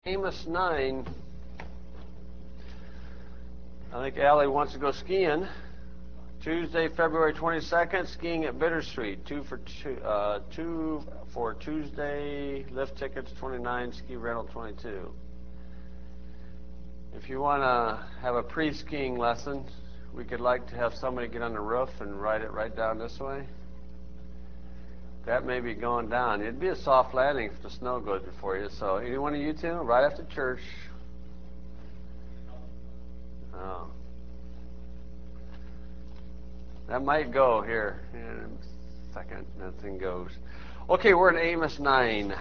Amos 9. I think Allie wants to go skiing. Tuesday, February 22nd, skiing at Bittersweet. Two for Tuesday. Lift tickets 29, ski rental 22. If you want to have a pre-skiing lesson, we could like to have somebody get on the roof and ride it right down this way. That may be going down. It'd be a soft landing if the snow goes before you. So, any one of you two, right after church. Oh. That might go here in a second. That thing goes. Okay, we're in Amos 9.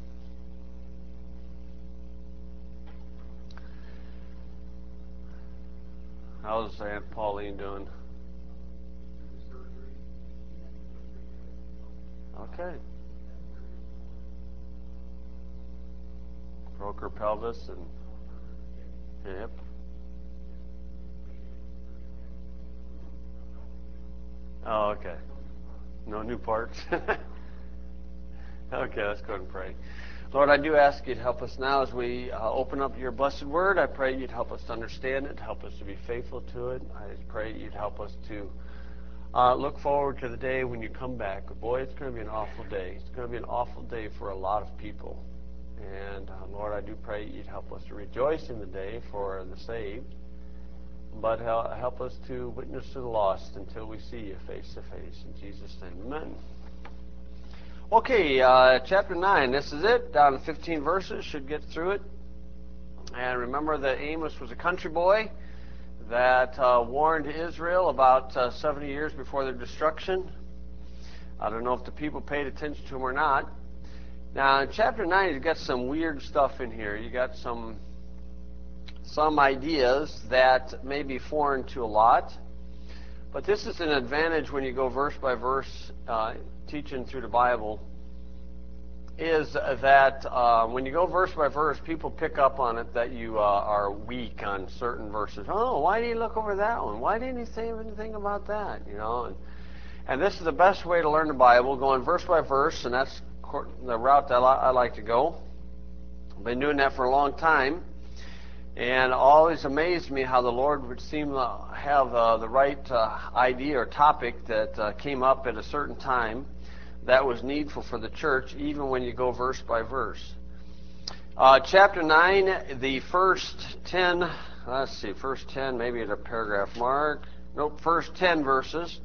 How's Aunt Pauline doing? Okay. Broke her pelvis and hip. Oh, okay. No new parts? Okay, let's go ahead and pray. Lord, I do ask you to help us now as we open up your blessed word. I pray you'd help us to understand it, help us to be faithful to it. I pray you'd help us to look forward to the day when you come back. Boy, it's going to be an awful day. It's going to be an awful day for a lot of people. And Lord, I do pray you'd help us to rejoice in the day for the saved, but help us to witness to the lost until we see you face to face. In Jesus' name, amen. Okay, chapter 9. This is it. Down to 15 verses. Should get through it. And remember that Amos was a country boy that warned Israel about 70 years before their destruction. I don't know if the people paid attention to him or not. Now, in chapter 9, you've got some weird stuff in here. You got some ideas that may be foreign to a lot. But this is an advantage when you go verse by verse teaching through the Bible, is that when you go verse by verse, people pick up on it that you are weak on certain verses. Oh, why did he look over that one? Why didn't he say anything about that? You know, and this is the best way to learn the Bible, going verse by verse, and that's the route that I like to go. I've been doing that for a long time, and always amazed me how the Lord would seem to have the right idea or topic that came up at a certain time that was needful for the church, even when you go verse by verse. Chapter 9, the first 10, first 10, maybe at a paragraph mark. Nope, first 10 verses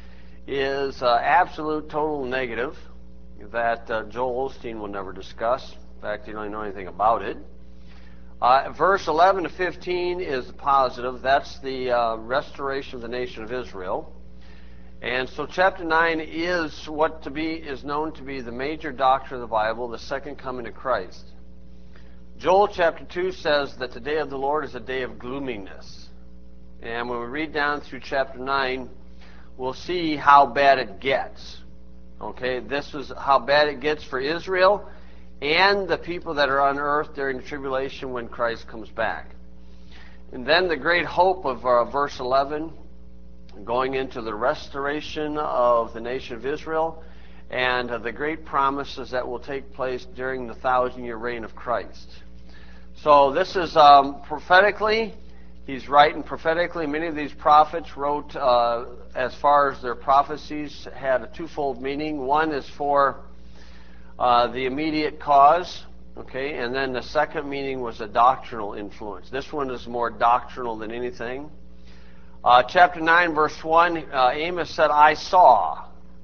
is absolute total negative that Joel Osteen will never discuss. In fact, he don't know anything about it. Verse 11 to 15 is positive. That's the restoration of the nation of Israel. And so chapter 9 is is known to be the major doctrine of the Bible, the second coming of Christ. Joel chapter 2 says that the day of the Lord is a day of gloominess. And when we read down through chapter 9, we'll see how bad it gets. Okay, this is how bad it gets for Israel and the people that are on earth during the tribulation when Christ comes back. And then the great hope of verse 11, going into the restoration of the nation of Israel, and the great promises that will take place during the 1,000-year reign of Christ. So this is prophetically, he's writing prophetically. Many of these prophets wrote, as far as their prophecies, had a twofold meaning. One is for the immediate cause, okay, and then the second meaning was a doctrinal influence. This one is more doctrinal than anything. Chapter 9, verse 1, Amos said, I saw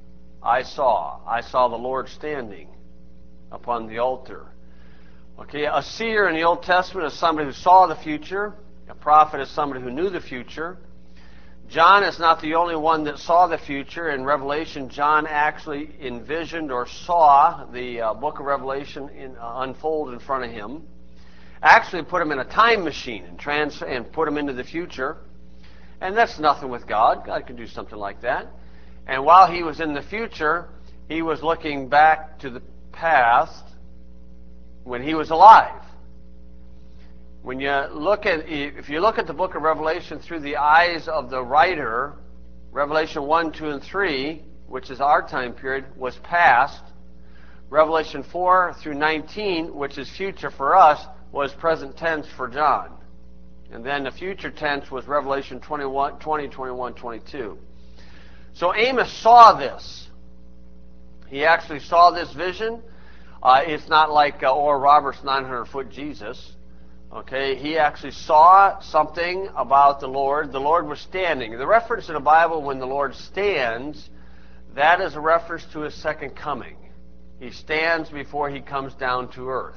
the Lord standing upon the altar. Okay, a seer in the Old Testament is somebody who saw the future. A prophet is somebody who knew the future. John is not the only one that saw the future. In Revelation, John actually envisioned or saw the book of Revelation unfold in front of him. Actually put him in a time machine and put him into the future. And that's nothing with God. God can do something like that. And while he was in the future, he was looking back to the past when he was alive. When if you look at the book of Revelation through the eyes of the writer, Revelation 1, 2, and 3, which is our time period, was past. Revelation 4 through 19, which is future for us, was present tense for John. And then the future tense was Revelation 20, 21, 22. So Amos saw this. He actually saw this vision. It's not like Oral Roberts' 900-foot Jesus. Okay, he actually saw something about the Lord. The Lord was standing. The reference in the Bible when the Lord stands, that is a reference to his second coming. He stands before he comes down to earth.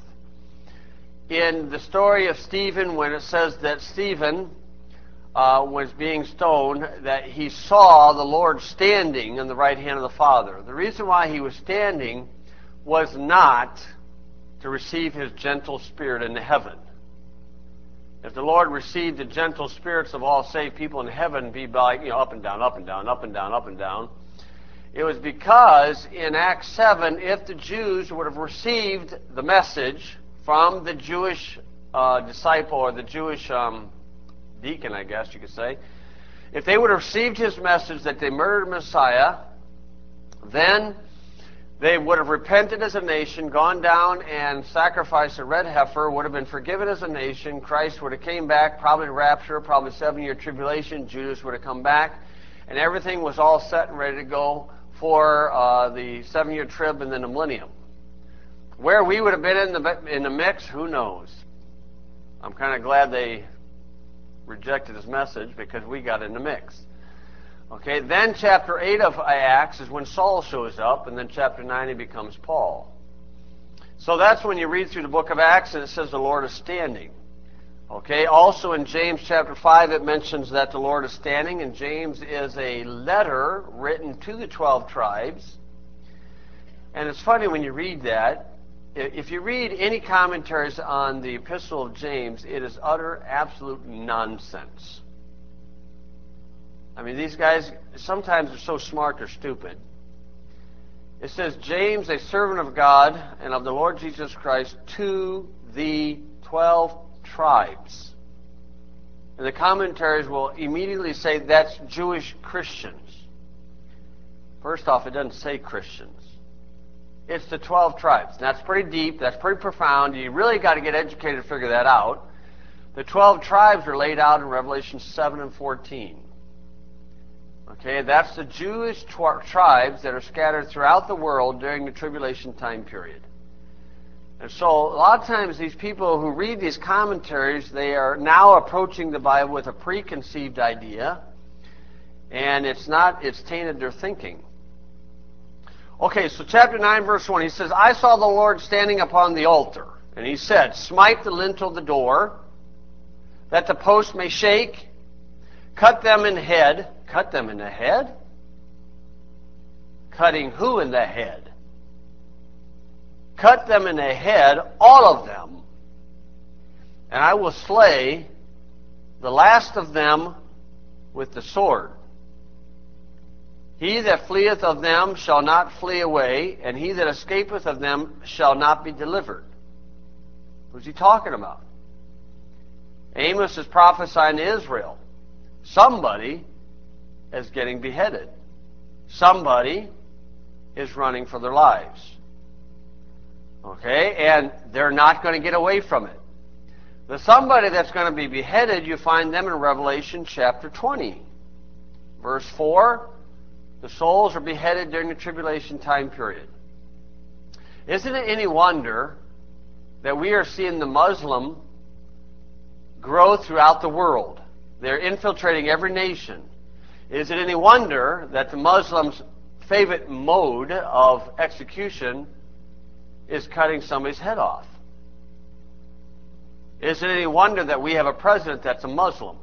In the story of Stephen, when it says that Stephen was being stoned, that he saw the Lord standing in the right hand of the Father. The reason why he was standing was not to receive his gentle spirit into heaven. If the Lord received the gentle spirits of all saved people in heaven, be like, up and down, up and down, up and down, up and down. It was because in Acts 7, if the Jews would have received the message from the Jewish disciple, or the Jewish deacon, I guess you could say, if they would have received his message that they murdered Messiah, then they would have repented as a nation, gone down and sacrificed a red heifer, would have been forgiven as a nation. Christ would have came back, probably rapture, probably 7-year tribulation. Judas would have come back. And everything was all set and ready to go for the 7-year trib and then the millennium. Where we would have been in the mix, who knows? I'm kind of glad they rejected his message because we got in the mix. Okay, then chapter 8 of Acts is when Saul shows up, and then chapter 9 he becomes Paul. So that's when you read through the book of Acts and it says the Lord is standing. Okay, also in James chapter 5 it mentions that the Lord is standing, and James is a letter written to the 12 tribes. And it's funny when you read that. If you read any commentaries on the Epistle of James, it is utter, absolute nonsense. I mean, these guys, sometimes they're so smart, they're stupid. It says, James, a servant of God and of the Lord Jesus Christ, to the 12 tribes. And the commentaries will immediately say that's Jewish Christians. First off, it doesn't say Christians. It's the 12 tribes. And that's pretty deep, that's pretty profound. You really got to get educated to figure that out. The 12 tribes are laid out in Revelation 7 and 14. Okay, that's the Jewish tribes that are scattered throughout the world during the tribulation time period. And so a lot of times these people who read these commentaries, they are now approaching the Bible with a preconceived idea, and it's tainted their thinking. Okay, so chapter 9, verse 1, he says, I saw the Lord standing upon the altar, and he said, smite the lintel of the door, that the post may shake, cut them in head. Cut them in the head? Cutting who in the head? Cut them in the head, all of them, and I will slay the last of them with the sword. He that fleeth of them shall not flee away, and he that escapeth of them shall not be delivered. Who's he talking about? Amos is prophesying to Israel. Somebody is getting beheaded. Somebody is running for their lives. Okay? And they're not going to get away from it. The somebody that's going to be beheaded, you find them in Revelation chapter 20. Verse 4, the souls are beheaded during the tribulation time period. Isn't it any wonder that we are seeing the Muslim grow throughout the world? They're infiltrating every nation. Is it any wonder that the Muslims' favorite mode of execution is cutting somebody's head off? Is it any wonder that we have a president that's a Muslim?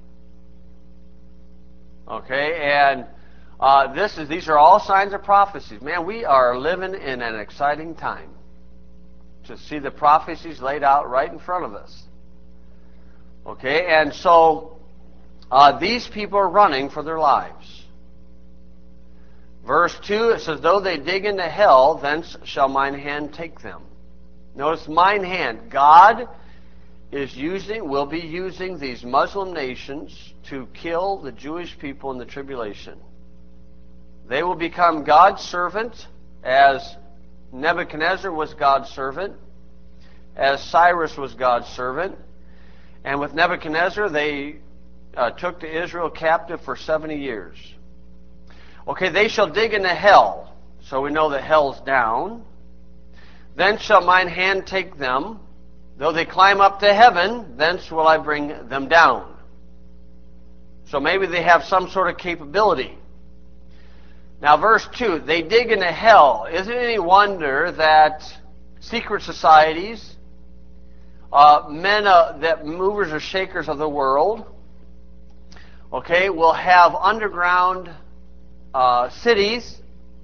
Okay, and these are all signs of prophecies. Man, we are living in an exciting time to see the prophecies laid out right in front of us. Okay, and so these people are running for their lives. Verse 2, it says, though they dig into hell, thence shall mine hand take them. Notice mine hand. God will be using these Muslim nations to kill the Jewish people in the tribulation. They will become God's servant, as Nebuchadnezzar was God's servant. as Cyrus was God's servant. And with Nebuchadnezzar, they took to Israel captive for 70 years. Okay, they shall dig into hell. So we know that hell's down. Then shall mine hand take them. Though they climb up to heaven, thence will I bring them down. So maybe they have some sort of capability. Now verse 2, they dig into hell. Isn't it any wonder that secret societies, men that movers or shakers of the world, okay, will have underground cities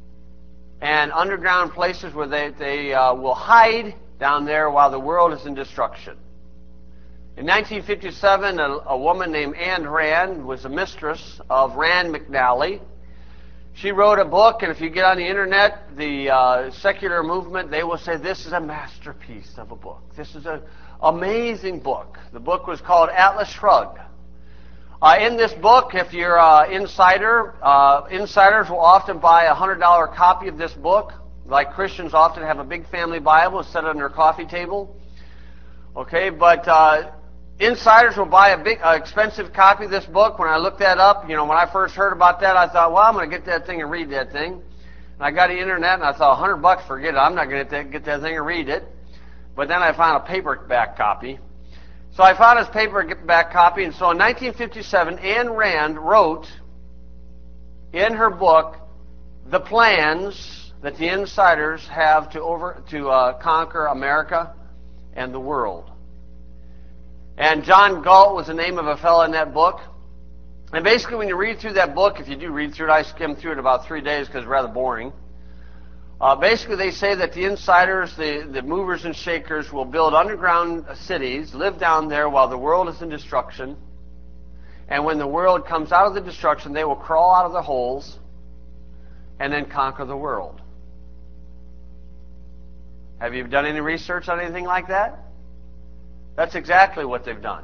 and underground places where they will hide down there while the world is in destruction. In 1957, a woman named Anne Rand was a mistress of Rand McNally. She wrote a book, and if you get on the internet, the secular movement, they will say this is a masterpiece of a book. This is an amazing book. The book was called Atlas Shrugged. In this book, if you're an insider, insiders will often buy a $100 copy of this book. Like Christians often have a big family Bible set on their coffee table. Okay, but insiders will buy a big, expensive copy of this book. When I looked that up, when I first heard about that, I thought, well, I'm going to get that thing and read that thing. And I got the internet, and I thought, $100, forget it. I'm not going to get that thing and read it. But then I found a paperback copy. So I found his paperback copy, and so in 1957, Ayn Rand wrote in her book the plans that the insiders have to conquer America and the world. And John Galt was the name of a fellow in that book. And basically, when you read through that book, if you do read through it, I skimmed through it about 3 days because it's rather boring. Basically, they say that the insiders, the movers and shakers, will build underground cities, live down there while the world is in destruction. And when the world comes out of the destruction, they will crawl out of the holes and then conquer the world. Have you done any research on anything like that? That's exactly what they've done.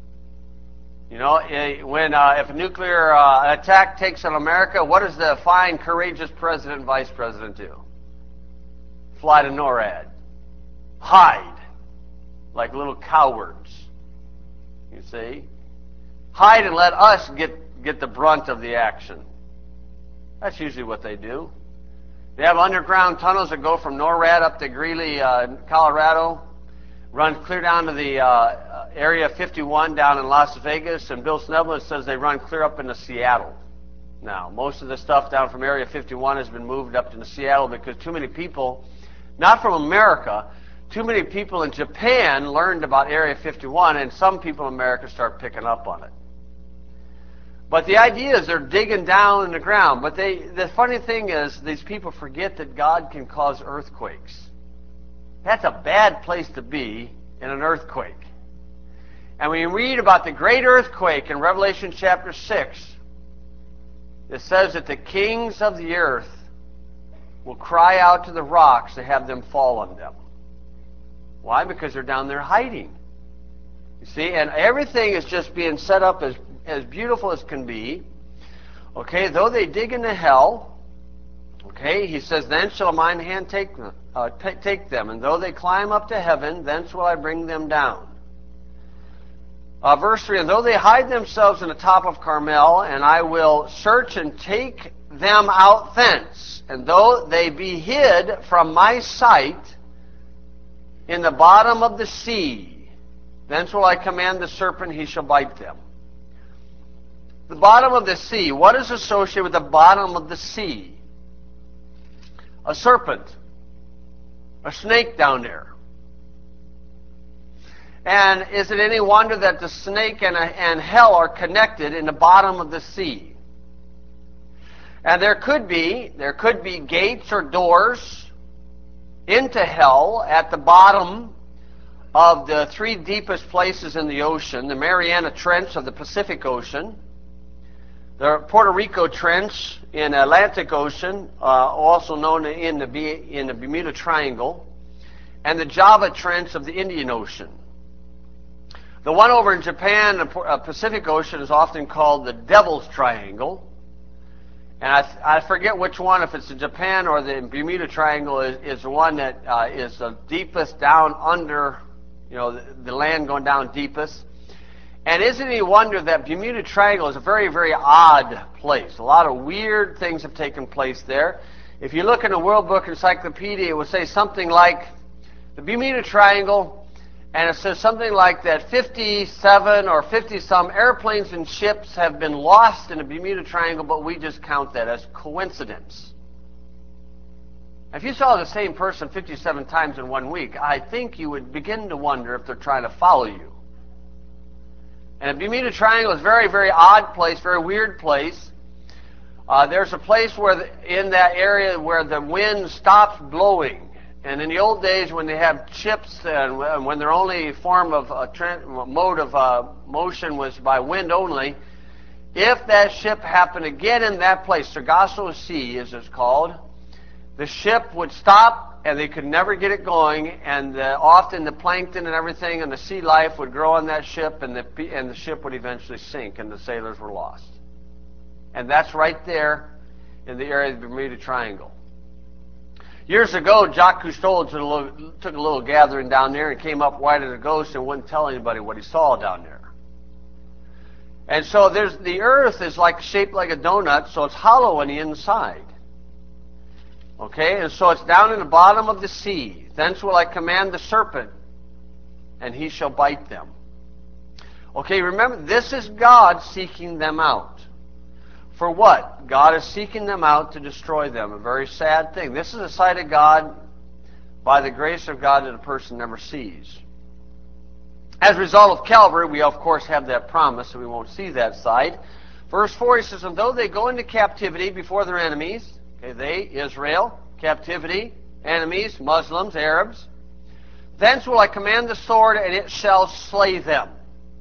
If a nuclear attack takes on America, what does the fine, courageous president and vice president do? Fly to NORAD. Hide. Like little cowards. You see? Hide and let us get the brunt of the action. That's usually what they do. They have underground tunnels that go from NORAD up to Greeley, Colorado, run clear down to the Area 51 down in Las Vegas, and Bill Snubland says they run clear up into Seattle. Now, most of the stuff down from Area 51 has been moved up to Seattle because too many people, not from America, too many people in Japan learned about Area 51, and some people in America start picking up on it. But the idea is they're digging down in the ground. But the funny thing is, these people forget that God can cause earthquakes. That's a bad place to be in an earthquake. And when you read about the great earthquake in Revelation chapter 6, it says that the kings of the earth will cry out to the rocks to have them fall on them. Why? Because they're down there hiding. You see, and everything is just being set up as beautiful as can be. Okay, though they dig into hell, okay, he says, then shall mine hand take them, and though they climb up to heaven, thence will I bring them down. Verse 3, and though they hide themselves in the top of Carmel, and I will search and take them out thence, and though they be hid from my sight in the bottom of the sea, thence will I command the serpent, he shall bite them. The bottom of the sea, what is associated with the bottom of the sea? A serpent, a snake down there. And is it any wonder that the snake and hell are connected in the bottom of the sea? And there could be gates or doors into hell at the bottom of the three deepest places in the ocean: the Mariana Trench of the Pacific Ocean, the Puerto Rico Trench in the Atlantic Ocean, also known in the Bermuda Triangle, and the Java Trench of the Indian Ocean. The one over in Japan, the Pacific Ocean, is often called the Devil's Triangle. And I forget which one, if it's in Japan or the Bermuda Triangle, is the one that is the deepest down under the land going down deepest. And isn't it a wonder that Bermuda Triangle is a very, very odd place? A lot of weird things have taken place there. If you look in the World Book Encyclopedia, it would say something like the Bermuda Triangle, and it says something like that 57 or 50-some airplanes and ships have been lost in the Bermuda Triangle, but we just count that as coincidence. If you saw the same person 57 times in 1 week, I think you would begin to wonder if they're trying to follow you. And the Bermuda Triangle is a very, very odd place, very weird place. There's a place in that area where the wind stops blowing. And in the old days, when they have ships and when their only form of mode of motion was by wind only, if that ship happened to get in that place, Sargasso Sea as it's called, the ship would stop and they could never get it going, and often the plankton and everything and the sea life would grow on that ship, and the ship would eventually sink, and the sailors were lost. And that's right there in the area of the Bermuda Triangle. Years ago, Jacques Cousteau took a little gathering down there and came up white as a ghost and wouldn't tell anybody what he saw down there. And so the earth is shaped like a donut, so it's hollow on the inside. Okay, and so it's down in the bottom of the sea. Thence will I command the serpent, and he shall bite them. Okay, remember, this is God seeking them out. For what? God is seeking them out to destroy them. A very sad thing. This is a sight of God, by the grace of God, that a person never sees. As a result of Calvary, we of course have that promise, so we won't see that side. Verse 4, he says, and though they go into captivity before their enemies, okay, they, Israel, captivity, enemies, Muslims, Arabs. Thence will I command the sword, and it shall slay them.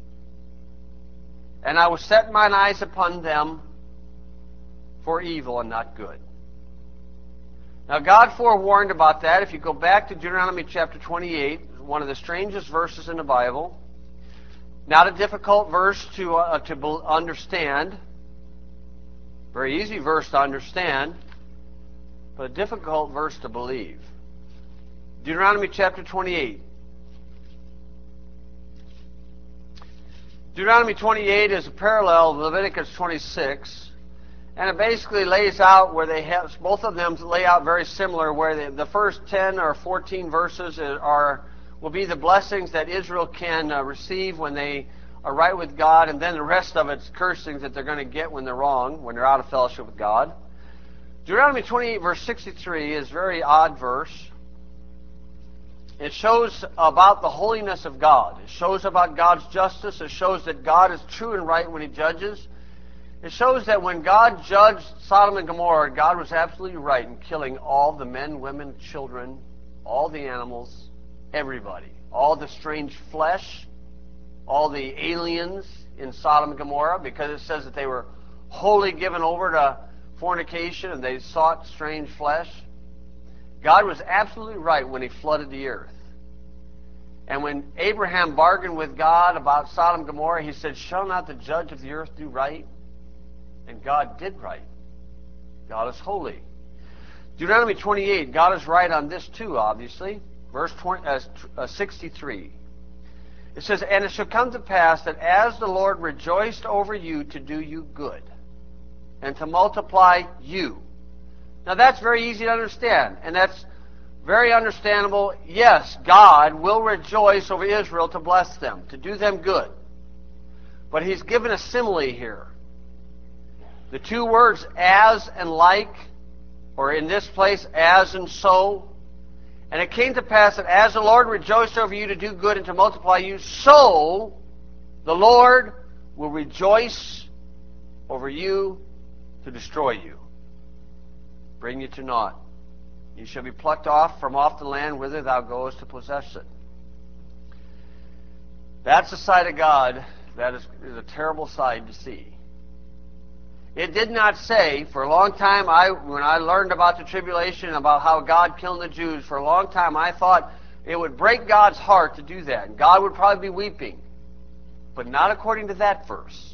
And I will set mine eyes upon them for evil and not good. Now God forewarned about that. If you go back to Deuteronomy chapter 28, one of the strangest verses in the Bible, not a difficult verse to understand, very easy verse to understand, but a difficult verse to believe. Deuteronomy chapter 28. Deuteronomy 28 is a parallel of Leviticus 26, and it basically lays out where they have, both of them lay out very similar, where the first 10 or 14 verses will be the blessings that Israel can receive when they are right with God, and then the rest of it's cursings that they're going to get when they're wrong, when they're out of fellowship with God. Deuteronomy 28, verse 63 is a very odd verse. It shows about the holiness of God. It shows about God's justice. It shows that God is true and right when He judges. It shows that when God judged Sodom and Gomorrah, God was absolutely right in killing all the men, women, children, all the animals, everybody. All the strange flesh, all the aliens in Sodom and Gomorrah, because it says that they were wholly given over to fornication and they sought strange flesh. God was absolutely right when He flooded the earth. And when Abraham bargained with God about Sodom and Gomorrah, he said, shall not the judge of the earth do right? And God did right. God is holy. Deuteronomy 28, God is right on this too, obviously. Verse 63. It says, and it shall come to pass that as the Lord rejoiced over you to do you good, and to multiply you. Now that's very easy to understand, and that's very understandable. Yes, God will rejoice over Israel to bless them, to do them good. But He's given a simile here. The two words as and like, or in this place, as and so. And it came to pass that as the Lord rejoiced over you to do good and to multiply you, so the Lord will rejoice over you to destroy you, bring you to naught. You shall be plucked off from off the land whither thou goest to possess it. That's the sight of God. That is a terrible sight to see. It did not say, for a long time, when I learned about the tribulation, about how God killed the Jews, for a long time I thought it would break God's heart to do that. And God would probably be weeping. But not according to that verse.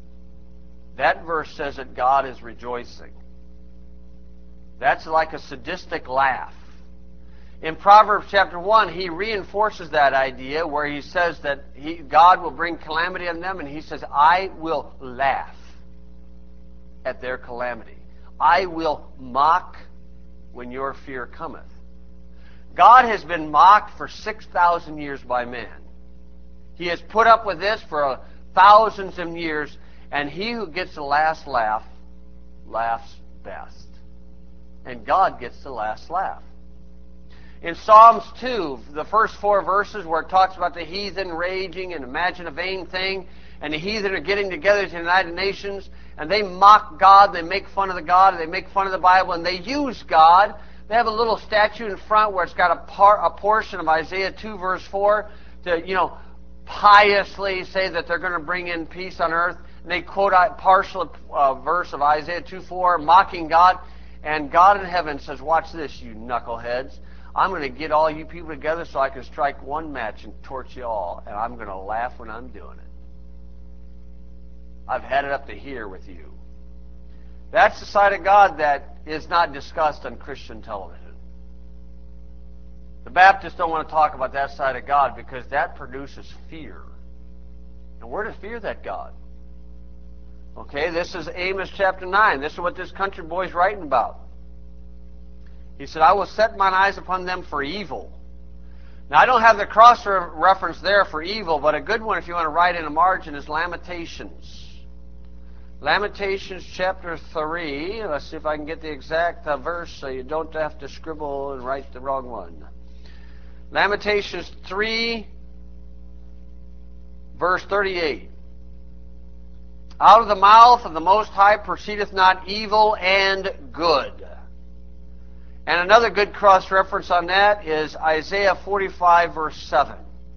That verse says that God is rejoicing. That's like a sadistic laugh. In Proverbs chapter 1, he reinforces that idea where he says that God will bring calamity on them, and he says, I will laugh at their calamity. I will mock when your fear cometh. God has been mocked for 6,000 years by man. He has put up with this for thousands of years, and he who gets the last laugh laughs best. And God gets the last laugh. In Psalms 2, the first 4 verses where it talks about the heathen raging and imagine a vain thing, and the heathen are getting together to the United Nations, and they mock God, they make fun of the God, they make fun of the Bible, and they use God. They have a little statue in front where it's got a portion of Isaiah 2 verse 4 to, piously say that they're going to bring in peace on earth. And they quote a partial verse of Isaiah 2:4, mocking God. And God in heaven says, watch this, you knuckleheads. I'm going to get all you people together so I can strike one match and torch you all. And I'm going to laugh when I'm doing it. I've had it up to here with you. That's the side of God that is not discussed on Christian television. The Baptists don't want to talk about that side of God because that produces fear. And we're to fear that God. Okay, this is Amos chapter 9. This is what this country boy's writing about. He said, I will set mine eyes upon them for evil. Now, I don't have the cross reference there for evil, but a good one if you want to write in a margin is Lamentations. Lamentations chapter 3. Let's see if I can get the exact verse so you don't have to scribble and write the wrong one. Lamentations 3, verse 38. Out of the mouth of the Most High proceedeth not evil and good. And another good cross-reference on that is Isaiah 45, verse 7.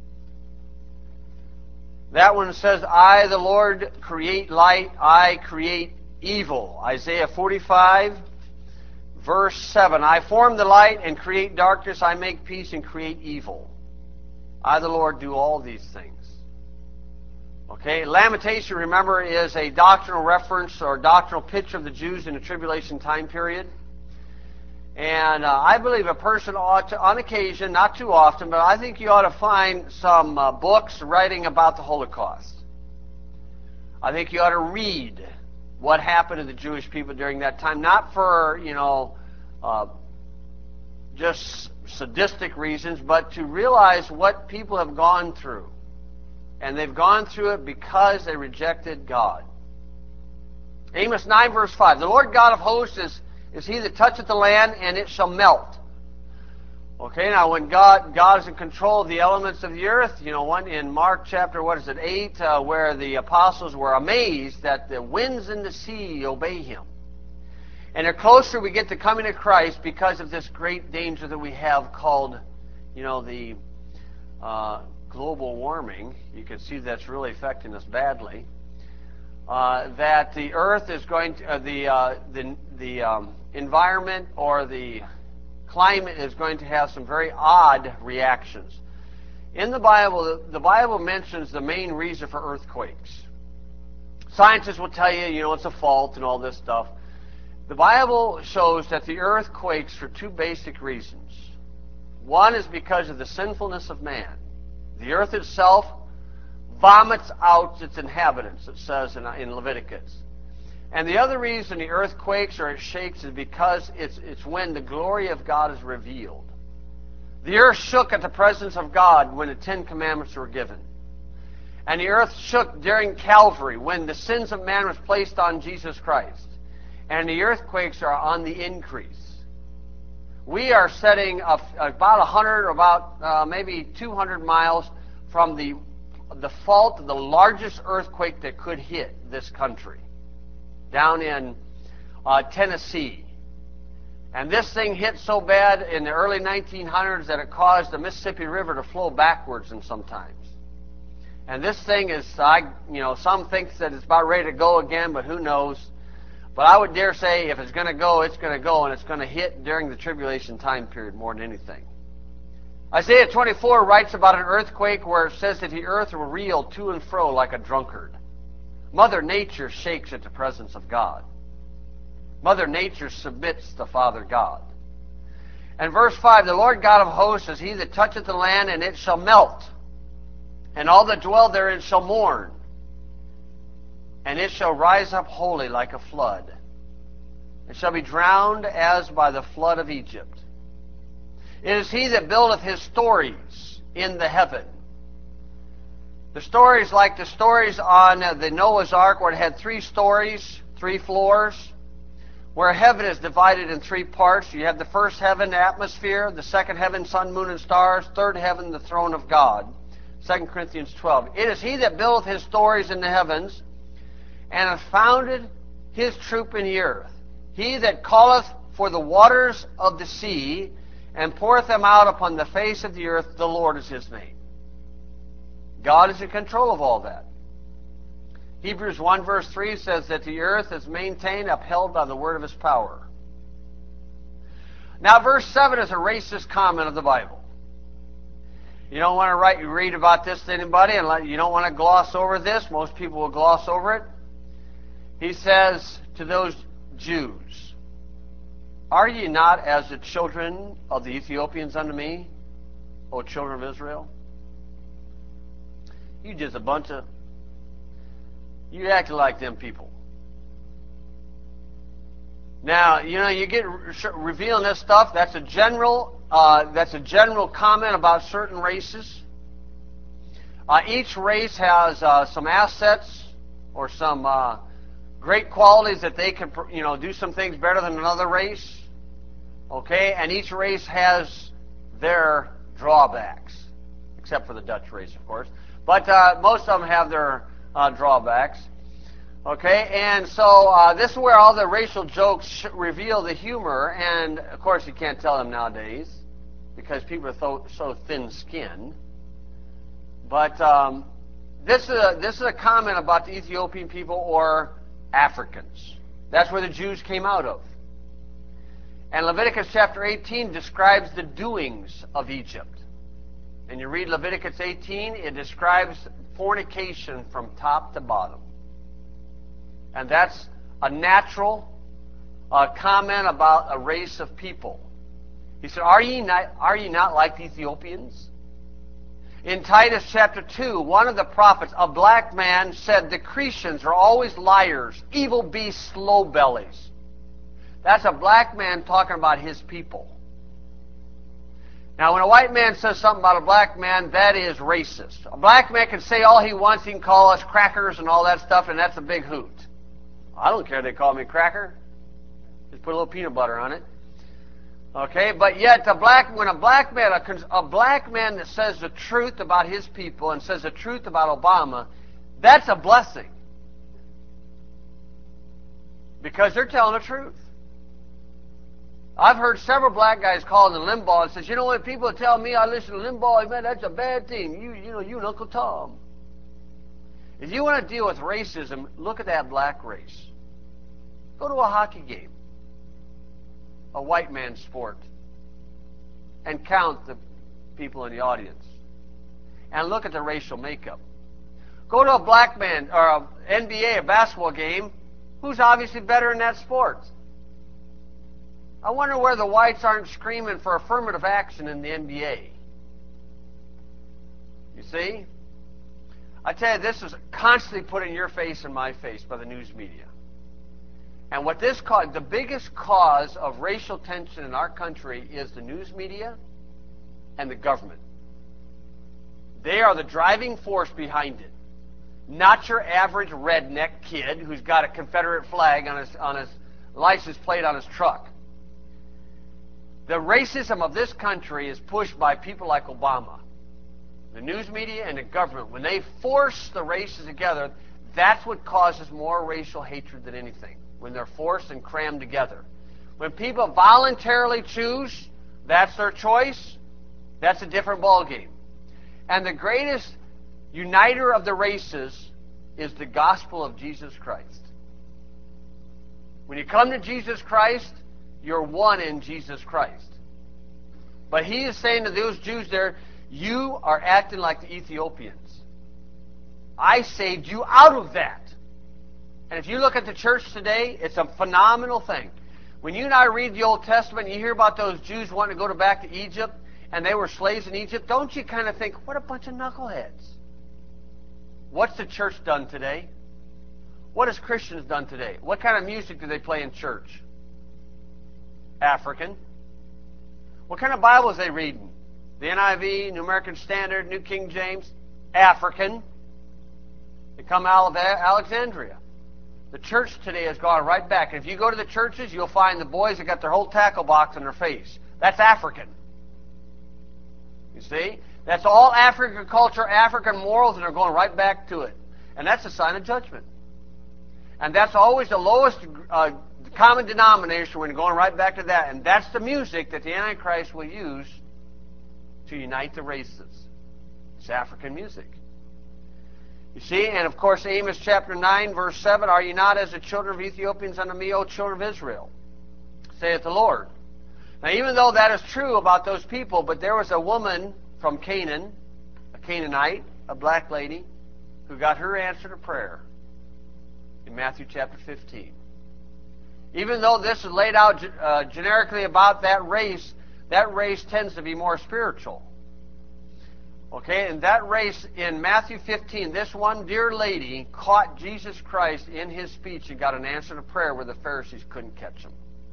That one says, I, the Lord, create light, I create evil. Isaiah 45, verse 7. I form the light and create darkness, I make peace and create evil. I, the Lord, do all these things. Okay, Lamentation, remember, is a doctrinal reference or doctrinal picture of the Jews in the tribulation time period. And I believe a person ought to, on occasion, not too often, but I think you ought to find some books writing about the Holocaust. I think you ought to read what happened to the Jewish people during that time, not for, just sadistic reasons, but to realize what people have gone through. And they've gone through it because they rejected God. Amos 9, verse 5. The Lord God of hosts is he that toucheth the land, and it shall melt. Okay, now when God is in control of the elements of the earth, one in Mark chapter, 8, where the apostles were amazed that the winds and the sea obey him. And the closer we get to coming to Christ because of this great danger that we have called, the global warming, you can see that's really affecting us badly. That the earth is going to, the environment or the climate is going to have some very odd reactions. In the Bible mentions the main reason for earthquakes. Scientists will tell you, it's a fault and all this stuff. The Bible shows that the earth quakes for two basic reasons. One is because of the sinfulness of man. The earth itself vomits out its inhabitants, it says in Leviticus. And the other reason the earth quakes or it shakes is because it's when the glory of God is revealed. The earth shook at the presence of God when the Ten Commandments were given. And the earth shook during Calvary when the sins of man was placed on Jesus Christ. And the earthquakes are on the increase. We are setting about 100 or about maybe 200 miles from the fault of the largest earthquake that could hit this country, down in Tennessee. And this thing hit so bad in the early 1900s that it caused the Mississippi River to flow backwards and sometimes. And this thing is, some think that it's about ready to go again, but who knows. But I would dare say if it's going to go, and it's going to hit during the tribulation time period more than anything. Isaiah 24 writes about an earthquake where it says that the earth will reel to and fro like a drunkard. Mother Nature shakes at the presence of God. Mother Nature submits to Father God. And verse 5, the Lord God of hosts is he that toucheth the land, and it shall melt, and all that dwell therein shall mourn, and it shall rise up wholly like a flood. It shall be drowned as by the flood of Egypt. It is he that buildeth his stories in the heaven. The stories like the stories on the Noah's Ark, where it had 3 stories, 3 floors, where heaven is divided in 3 parts. You have the first heaven, the atmosphere; the second heaven, sun, moon, and stars; third heaven, the throne of God. 2 Corinthians 12. It is he that buildeth his stories in the heavens, and hath founded his troop in the earth. He that calleth for the waters of the sea, and poureth them out upon the face of the earth, the Lord is his name. God is in control of all that. Hebrews 1 verse 3 says that the earth is maintained, upheld by the word of his power. Now verse 7 is a racist comment of the Bible. You don't want to read about this to anybody, and you don't want to gloss over this. Most people will gloss over it. He says to those Jews, "Are ye not as the children of the Ethiopians unto me, O children of Israel?" You just a bunch of... You acting like them people. Now, you get revealing this stuff. That's a general comment about certain races. Each race has some assets or some great qualities that they can, do some things better than another race. Okay, and each race has their drawbacks, except for the Dutch race, of course. But most of them have their drawbacks. Okay, and so this is where all the racial jokes reveal the humor, and of course you can't tell them nowadays because people are so thin-skinned. But this is a comment about the Ethiopian people or Africans. That's where the Jews came out of. And Leviticus chapter 18 describes the doings of Egypt. And you read Leviticus 18, it describes fornication from top to bottom. And that's a natural comment about a race of people. He said, are ye not like the Ethiopians? In Titus chapter 2, one of the prophets, a black man, said the Cretians are always liars, evil beasts, slow bellies. That's a black man talking about his people. Now, when a white man says something about a black man, that is racist. A black man can say all he wants. He can call us crackers and all that stuff, and that's a big hoot. I don't care if they call me cracker. Just put a little peanut butter on it. Okay, but yet when a black man that says the truth about his people and says the truth about Obama, that's a blessing. Because they're telling the truth. I've heard several black guys calling Limbaugh and says, you know what, people tell me I listen to Limbaugh, man, that's a bad thing. You and Uncle Tom. If you want to deal with racism, look at that black race. Go to a hockey game, a white man's sport, and count the people in the audience. And look at the racial makeup. Go to a black man, or an NBA, a basketball game, who's obviously better in that sport. I wonder where the whites aren't screaming for affirmative action in the NBA. You see? I tell you, this is constantly put in your face and my face by the news media. And what this caused, the biggest cause of racial tension in our country is the news media and the government. They are the driving force behind it. Not your average redneck kid who's got a Confederate flag on his license plate on his truck. The racism of this country is pushed by people like Obama. The news media and the government, when they force the races together, that's what causes more racial hatred than anything, when they're forced and crammed together. When people voluntarily choose, that's their choice, that's a different ballgame. And the greatest uniter of the races is the gospel of Jesus Christ. When you come to Jesus Christ, you're one in Jesus Christ. But he is saying to those Jews there, you are acting like the Ethiopians. I saved you out of that. And if you look at the church today, it's a phenomenal thing. When you and I read the Old Testament, you hear about those Jews wanting to go back to Egypt, and they were slaves in Egypt, don't you kind of think, what a bunch of knuckleheads? What's the church done today? What has Christians done today? What kind of music do they play in church? African. What kind of Bibles are they reading? The NIV, New American Standard, New King James? African. They come out of Alexandria. The church today has gone right back. And if you go to the churches, you'll find the boys that got their whole tackle box on their face. That's African. You see? That's all African culture, African morals, and they're going right back to it. And that's a sign of judgment. And that's always the lowest common denominator when you're going right back to that. And that's the music that the Antichrist will use to unite the races. It's African music. You see, and of course, Amos chapter 9, verse 7, are you not as the children of Ethiopians unto me, O children of Israel? Saith the Lord. Now, even though that is true about those people, but there was a woman from Canaan, a Canaanite, a black lady, who got her answer to prayer in Matthew chapter 15. Even though this is laid out generically about that race tends to be more spiritual. Okay, and that race in Matthew 15, this one dear lady caught Jesus Christ in his speech and got an answer to prayer where the Pharisees couldn't catch him.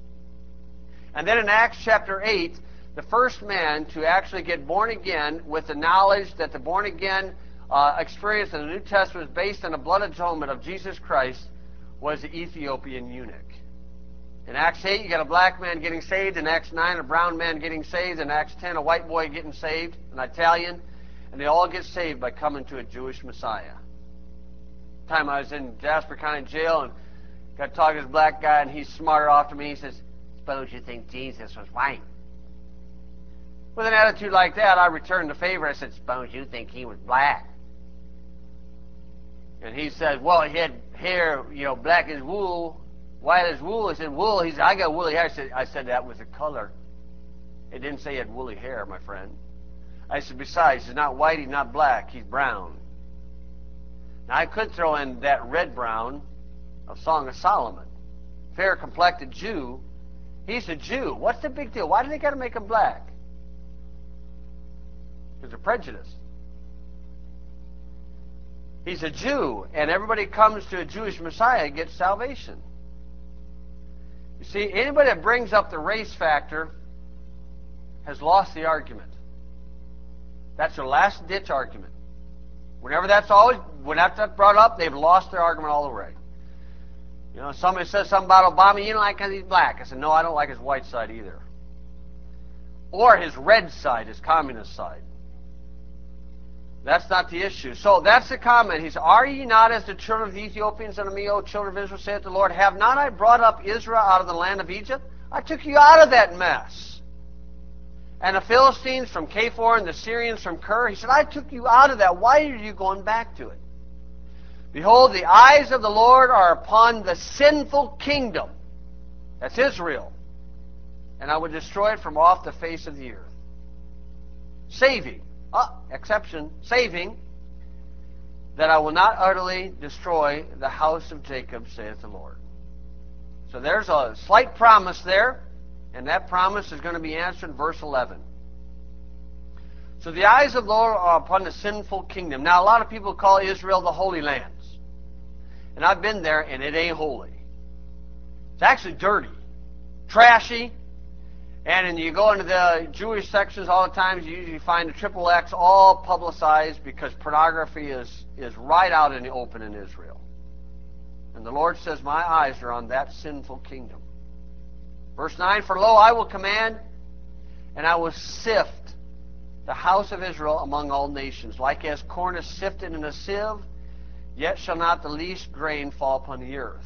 And then in Acts chapter 8, the first man to actually get born again with the knowledge that the born again experience in the New Testament is based on the blood atonement of Jesus Christ was the Ethiopian eunuch. In Acts 8, you got a black man getting saved. In Acts 9, a brown man getting saved. In Acts 10, a white boy getting saved, an Italian. And they all get saved by coming to a Jewish Messiah. One time I was in Jasper County Jail and got talking to this black guy, and he smarted off to me. He says, suppose you think Jesus was white. With an attitude like that, I returned the favor. I said, suppose you think he was black. And he said, well, he had hair, black as wool, white as wool. I said, wool. He said, I got woolly hair. I said that was a color. It didn't say he had woolly hair, my friend. I said, besides, he's not white, he's not black, he's brown. Now, I could throw in that red-brown of Song of Solomon. Fair-complected Jew. He's a Jew. What's the big deal? Why do they got to make him black? Because of prejudice. He's a Jew, and everybody comes to a Jewish Messiah gets salvation. You see, anybody that brings up the race factor has lost the argument. That's their last-ditch argument. Whenever that's brought up, they've lost their argument all the way. Somebody says something about Obama, you don't like because he's black. I said, no, I don't like his white side either. Or his red side, his communist side. That's not the issue. So that's the comment. He said, are ye not as the children of the Ethiopians unto me, O children of Israel, saith the Lord? Have not I brought up Israel out of the land of Egypt? I took you out of that mess. And the Philistines from Kaphor and the Syrians from Ker. He said, I took you out of that. Why are you going back to it? Behold, the eyes of the Lord are upon the sinful kingdom. That's Israel. And I would destroy it from off the face of the earth. Saving. Exception. Saving. That I will not utterly destroy the house of Jacob, saith the Lord. So there's a slight promise there. And that promise is going to be answered in verse 11. So the eyes of the Lord are upon the sinful kingdom. Now, a lot of people call Israel the Holy Lands. And I've been there, and it ain't holy. It's actually dirty, trashy. And you go into the Jewish sections all the time, you usually find the XXX all publicized because pornography is right out in the open in Israel. And the Lord says, my eyes are on that sinful kingdom. Verse 9, for lo, I will command, and I will sift the house of Israel among all nations. Like as corn is sifted in a sieve, yet shall not the least grain fall upon the earth.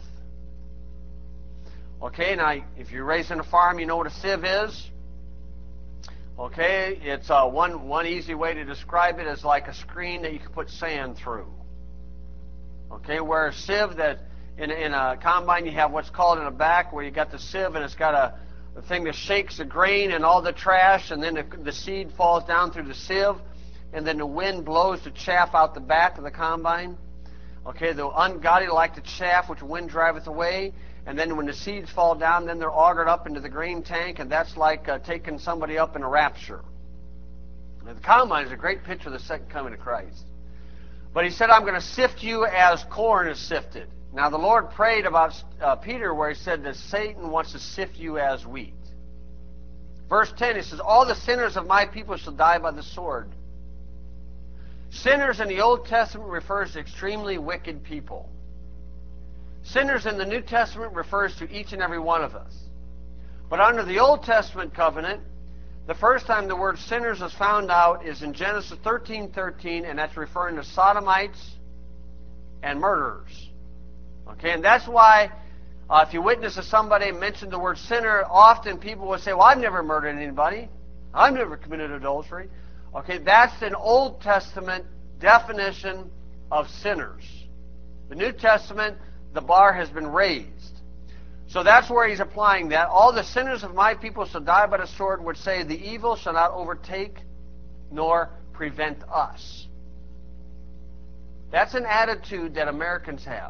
Okay, now, if you're raising a farm, you know what a sieve is. Okay, it's one easy way to describe it is like a screen that you can put sand through. Okay, where a sieve that in a combine you have what's called in the back where you got the sieve and it's got a thing that shakes the grain and all the trash, and then the seed falls down through the sieve, and then the wind blows the chaff out the back of the combine. Okay, the ungodly are like the chaff which the wind driveth away. And then when the seeds fall down, then they're augured up into the grain tank, and that's like taking somebody up in a rapture. Now, the combine is a great picture of the second coming of Christ. But he said, I'm going to sift you as corn is sifted. Now, the Lord prayed about Peter where he said that Satan wants to sift you as wheat. Verse 10, he says, all the sinners of my people shall die by the sword. Sinners in the Old Testament refers to extremely wicked people. Sinners in the New Testament refers to each and every one of us. But under the Old Testament covenant, the first time the word sinners is found out is in Genesis 13:13, and that's referring to sodomites and murderers. Okay, and that's why if you witness to somebody and mention the word sinner, often people will say, well, I've never murdered anybody. I've never committed adultery. Okay, that's an Old Testament definition of sinners. The New Testament, the bar has been raised. So that's where he's applying that. All the sinners of my people shall die by the sword, which say the evil shall not overtake nor prevent us. That's an attitude that Americans have.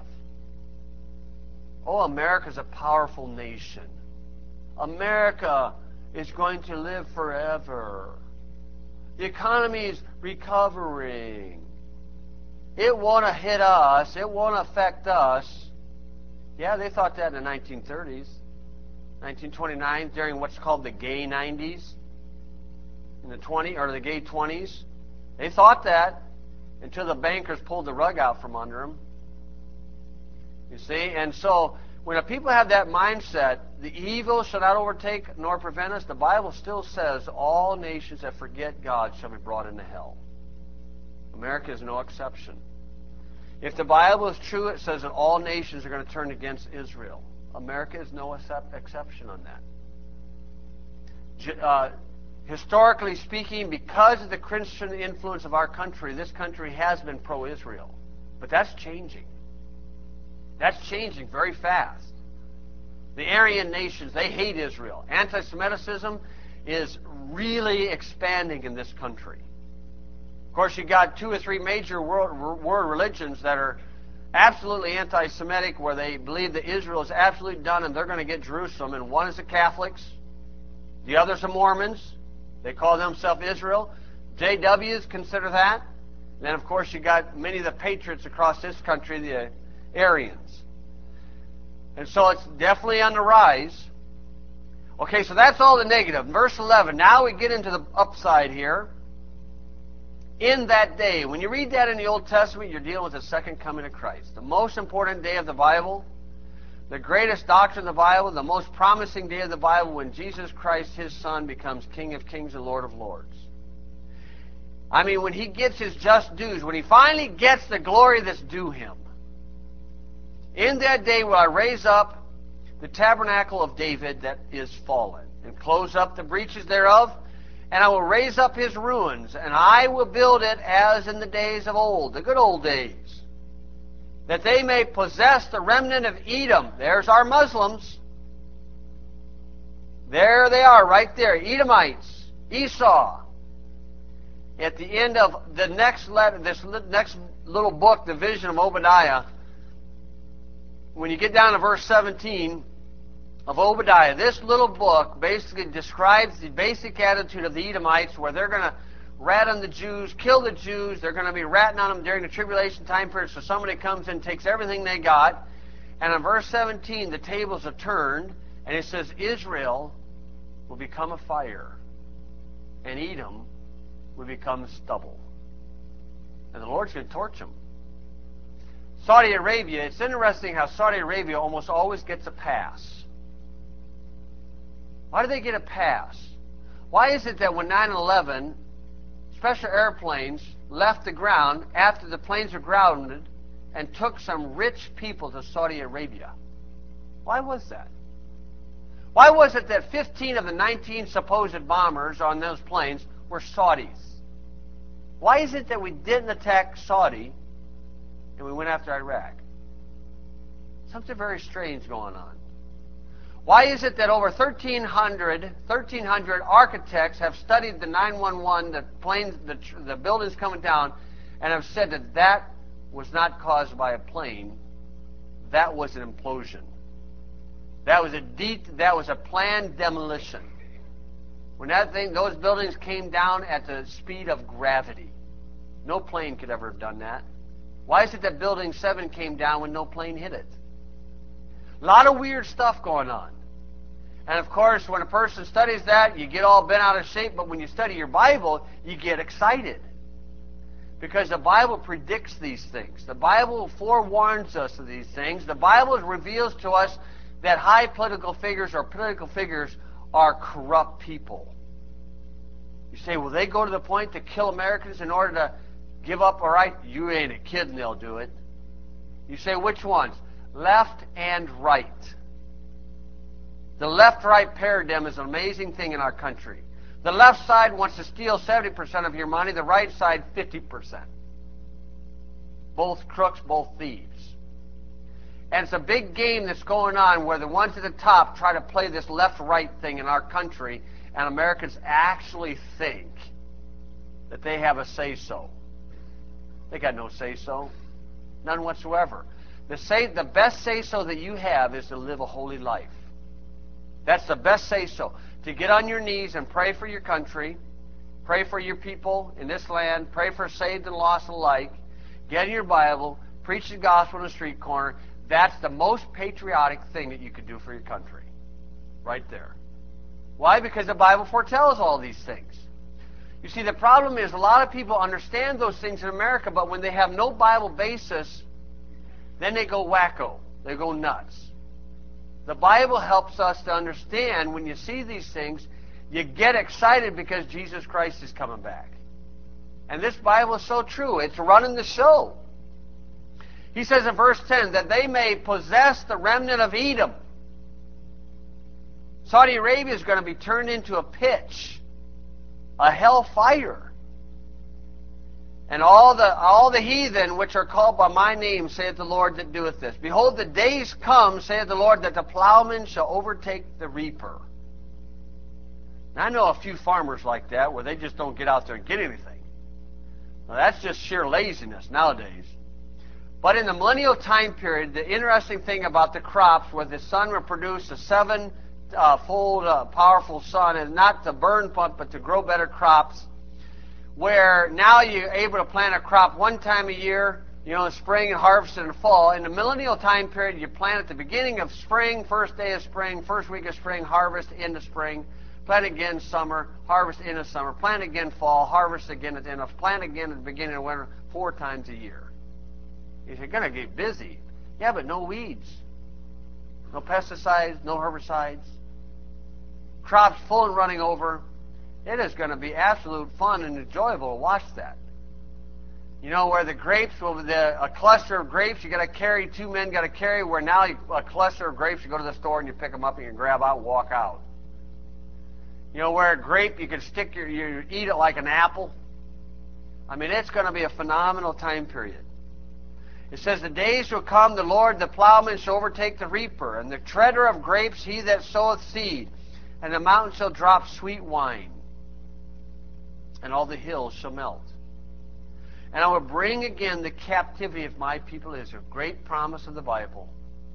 Oh, America's a powerful nation. America is going to live forever. The economy is recovering. It won't hit us. It won't affect us. Yeah, they thought that in the 1930s, 1929, during what's called the gay 90s, in the gay 20s. They thought that until the bankers pulled the rug out from under them. You see, and so when people have that mindset, the evil shall not overtake nor prevent us, the Bible still says all nations that forget God shall be brought into hell. America is no exception. If the Bible is true, it says that all nations are going to turn against Israel. America is no exception on that. Historically speaking, because of the Christian influence of our country, this country has been pro-Israel. But that's changing. That's changing very fast. The Aryan nations, they hate Israel. Anti-Semitism is really expanding in this country. Of course, you got 2 or 3 major world religions that are absolutely anti-Semitic, where they believe that Israel is absolutely done and they're going to get Jerusalem. And one is the Catholics. The others are Mormons. They call themselves Israel. JWs consider that. And then, of course, you got many of the patriots across this country, the Aryans. And so it's definitely on the rise. Okay, so that's all the negative. Verse 11. Now we get into the upside here. In that day. When you read that in the Old Testament, you're dealing with the second coming of Christ. The most important day of the Bible, the greatest doctrine of the Bible, the most promising day of the Bible, when Jesus Christ, his Son, becomes King of Kings and Lord of Lords. I mean, when he gets his just dues, when he finally gets the glory that's due him. In that day will I raise up the tabernacle of David that is fallen, and close up the breaches thereof, and I will raise up his ruins, and I will build it as in the days of old, the good old days, that they may possess the remnant of Edom. There's our Muslims. There they are, right there, Edomites, Esau. At the end of the next letter, this next little book, the vision of Obadiah, when you get down to verse 17 of Obadiah, this little book basically describes the basic attitude of the Edomites, where they're going to rat on the Jews, kill the Jews. They're going to be ratting on them during the tribulation time period, so somebody comes in and takes everything they got. And in verse 17, the tables are turned, and it says Israel will become a fire, and Edom will become stubble. And the Lord's going to torch them. Saudi Arabia, it's interesting how Saudi Arabia almost always gets a pass. Why do they get a pass? Why is it that when 9/11, special airplanes left the ground after the planes were grounded and took some rich people to Saudi Arabia? Why was that? Why was it that 15 of the 19 supposed bombers on those planes were Saudis? Why is it that we didn't attack Saudi and we went after Iraq? Something very strange going on. Why is it that over 1,300 architects have studied the 911, the planes, the buildings coming down, and have said that that was not caused by a plane. That was an implosion. That was a planned demolition. When those buildings came down at the speed of gravity. No plane could ever have done that. Why is it that Building 7 came down when no plane hit it? A lot of weird stuff going on. And of course, when a person studies that, you get all bent out of shape, but when you study your Bible, you get excited. Because the Bible predicts these things. The Bible forewarns us of these things. The Bible reveals to us that high political figures or political figures are corrupt people. You say, will they go to the point to kill Americans in order to give up a right? You ain't a kid and they'll do it. You say, which ones? Left and right. The left-right paradigm is an amazing thing in our country. The left side wants to steal 70% of your money, the right side 50%. Both crooks, both thieves. And it's a big game that's going on where the ones at the top try to play this left-right thing in our country, and Americans actually think that they have a say-so. They got no say-so. None whatsoever. The best say-so that you have is to live a holy life. That's the best say-so. To get on your knees and pray for your country, pray for your people in this land, pray for saved and lost alike, get in your Bible, preach the gospel in the street corner. That's the most patriotic thing that you could do for your country. Right there. Why? Because the Bible foretells all these things. You see, the problem is a lot of people understand those things in America, but when they have no Bible basis, then they go wacko. They go nuts. The Bible helps us to understand when you see these things, you get excited because Jesus Christ is coming back. And this Bible is so true. It's running the show. He says in verse 10 that they may possess the remnant of Edom. Saudi Arabia is going to be turned into a pitch, a hellfire. And all the heathen which are called by my name, saith the Lord that doeth this. Behold, the days come, saith the Lord, that the plowman shall overtake the reaper. Now, I know a few farmers like that where they just don't get out there and get anything. Now, that's just sheer laziness nowadays. But in the millennial time period, the interesting thing about the crops where the sun will produce a seven-fold powerful sun, and not to burn pump, but to grow better crops, where now you're able to plant a crop one time a year, in spring, and harvest it in the fall. In the millennial time period, you plant at the beginning of spring, first day of spring, first week of spring, harvest end of spring, plant again summer, harvest end of summer, plant again fall, harvest again at the end of, plant again at the beginning of winter, 4 times a year. You're going to get busy. Yeah, but no weeds. No pesticides, no herbicides. Crops full and running over. It is going to be absolute fun and enjoyable to watch that. Where the grapes, a cluster of grapes, you got to carry, 2 men got to carry, where now a cluster of grapes, you go to the store and you pick them up and you grab out and walk out. Where a grape, you can you eat it like an apple. I mean, it's going to be a phenomenal time period. It says, the days will come, the Lord, the plowman shall overtake the reaper, and the treader of grapes, he that soweth seed, and the mountain shall drop sweet wine, and all the hills shall melt. And I will bring again the captivity of my people Israel. Great promise of the Bible.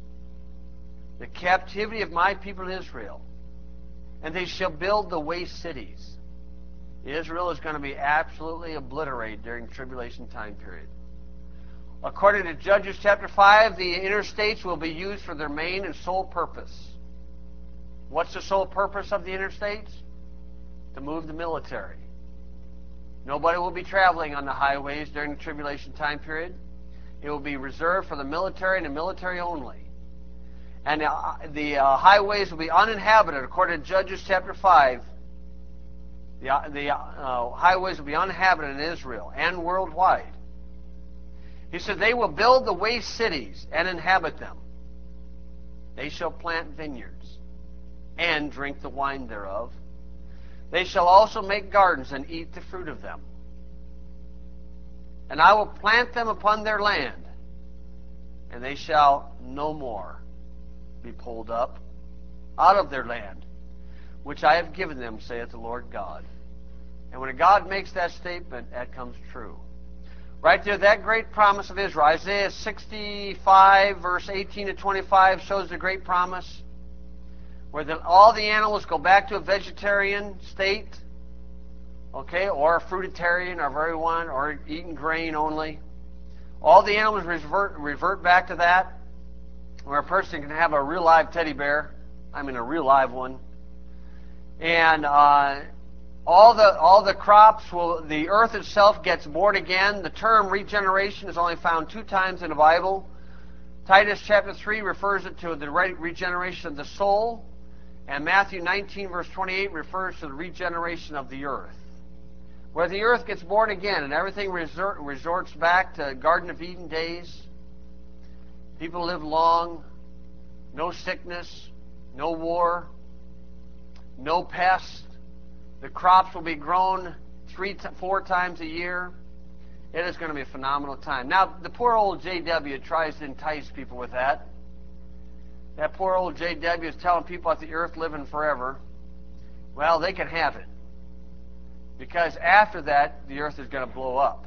The captivity of my people Israel. And they shall build the waste cities. Israel is going to be absolutely obliterated during the tribulation time period. According to Judges chapter 5, the interstates will be used for their main and sole purpose. What's the sole purpose of the interstates? To move the military. Nobody will be traveling on the highways during the tribulation time period. It will be reserved for the military and the military only. And the highways will be uninhabited. According to Judges chapter 5, the highways will be uninhabited in Israel and worldwide. He said, they will build the waste cities and inhabit them. They shall plant vineyards and drink the wine thereof. They shall also make gardens and eat the fruit of them. And I will plant them upon their land, and they shall no more be pulled up out of their land, which I have given them, saith the Lord God. And when God makes that statement, that comes true. Right there, that great promise of Israel. Isaiah 65, verse 18 to 25 shows the great promise where all the animals go back to a vegetarian state, okay, or a fruitarian, or very one, or eating grain only. All the animals revert back to that, where a person can have a real live teddy bear. I mean, a real live one. And all the crops the earth itself gets born again. The term regeneration is only found 2 times in the Bible. Titus chapter 3 refers it to the regeneration of the soul, and Matthew 19 verse 28 refers to the regeneration of the earth. Where the earth gets born again and everything resorts back to Garden of Eden days. People live long, no sickness, no war, no pest. The crops will be grown 3-4 times a year. It is going to be a phenomenal time. Now, the poor old JW tries to entice people with that. That poor old JW is telling people at the earth living forever. Well, they can have it. Because after that, the earth is going to blow up.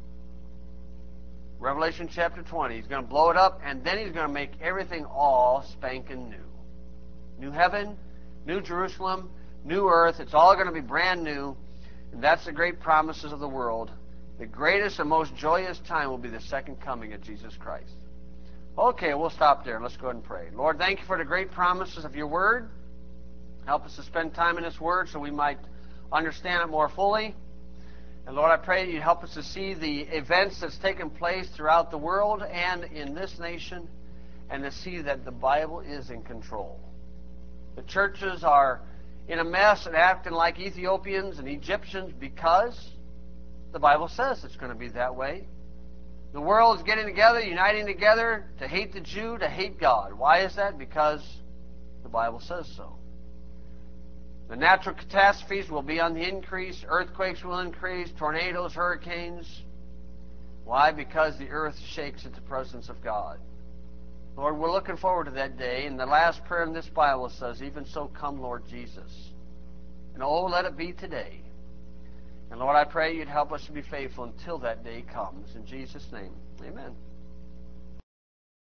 Revelation chapter 20. He's going to blow it up, and then he's going to make everything all spanking new. New heaven, new Jerusalem, new earth. It's all going to be brand new. And that's the great promises of the world. The greatest and most joyous time will be the second coming of Jesus Christ. Okay, we'll stop there. Let's go ahead and pray. Lord, thank you for the great promises of your word. Help us to spend time in this word so we might understand it more fully. And Lord, I pray you help us to see the events that's taken place throughout the world and in this nation, and to see that the Bible is in control. The churches are in a mess and acting like Ethiopians and Egyptians because the Bible says it's going to be that way. The world is getting together, uniting together to hate the Jew, to hate God. Why is that? Because the Bible says so. The natural catastrophes will be on the increase. Earthquakes will increase. Tornadoes, hurricanes. Why? Because the earth shakes at the presence of God. Lord, we're looking forward to that day. And the last prayer in this Bible says, even so come, Lord Jesus. And oh, let it be today. And Lord, I pray you'd help us to be faithful until that day comes. In Jesus' name, amen.